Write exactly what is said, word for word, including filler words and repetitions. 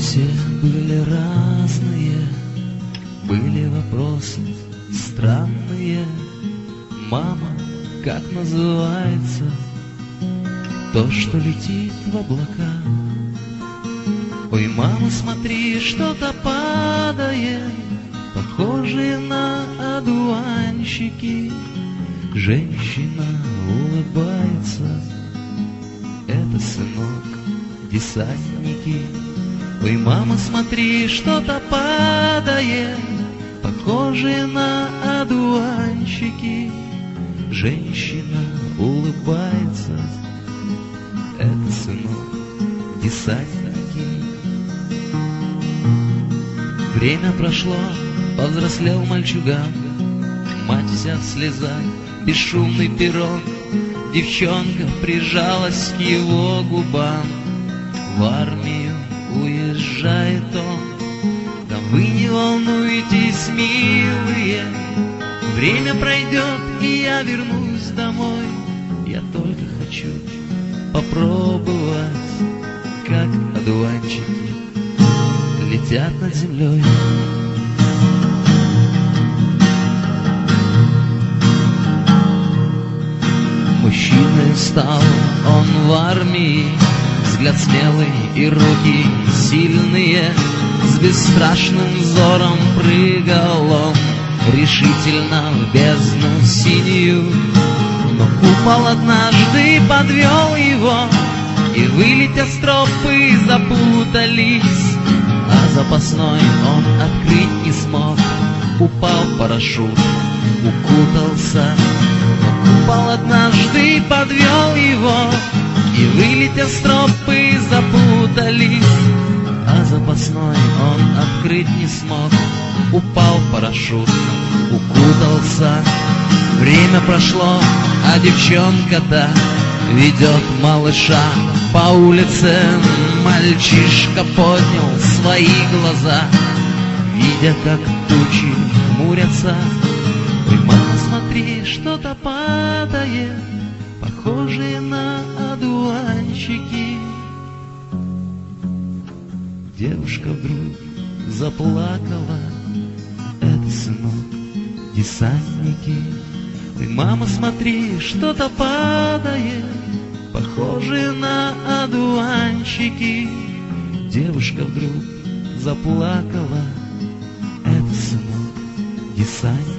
Все были разные, были вопросы странные. Мама, как называется то, что летит в облака? Ой, мама, смотри, что-то падает, похожие на одуванчики. Женщина улыбается, это, сынок, десантники. Ой, мама, смотри, что-то падает, похожие на одуванчики. Женщина улыбается, это, сынок, десантники. Время прошло, повзрослел мальчуган, мать вся в слезах, бесшумный пирог. Девчонка прижалась к его губам. В армию уезжает он. Да вы не волнуйтесь, милые, время пройдет, и я вернусь домой. Я только хочу попробовать, как одуванчики летят над землей. Мужчиной стал он в армии, взгляд смелый и руки сильные. С бесстрашным взором прыгал он решительно в бездну синюю. Но купол однажды подвел его, и, вылетя стропы, запутались. А запасной он открыть не смог, упал парашют, укутался. Купол однажды подвел его, и, вылетя стропы, запутались. А запасной он открыть не смог, упал парашют, укутался. Время прошло, а девчонка-то ведет малыша по улице. Мальчишка поднял свои глаза, видя, как тучи хмурятся. Ой, мама, смотри, что-то падает, похожие на одуванчики. Девушка вдруг заплакала, это, сынок, десантники. Ой, мама, смотри, что-то падает, похожие на одуванчики. Девушка вдруг заплакала, это, сынок, десантники.